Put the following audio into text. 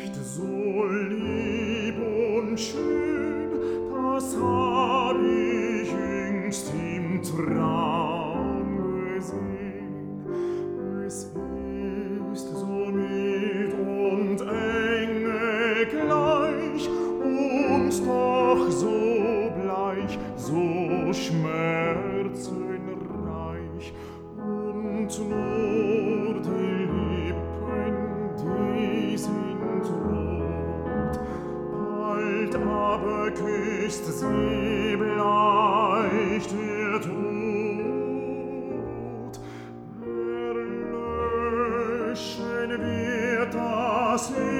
nicht so lieb und schön, das hab ich jüngst im Traum gesehen. Es ist so mild und engelgleich und doch so bleich, so schmerzenreich, und nur die Lippen, die sind rot. Bald aber küsst sie bleich der Tod. Erlöschen wird das